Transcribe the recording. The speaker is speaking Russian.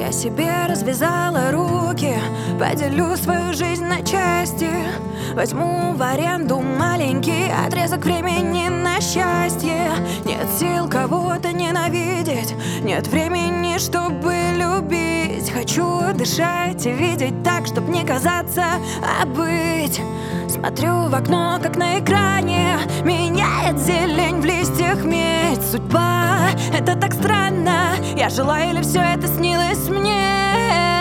Я себе развязала руки, поделю свою жизнь на части. Возьму в аренду маленький отрезок времени на счастье. Нет сил кого-то ненавидеть, нет времени, чтобы любить. Хочу дышать и видеть так, чтоб не казаться, а быть. Смотрю в окно, как на экране меняет зелень в листьях медь. Судьба, это так странно. Я жила или все это снилось мне?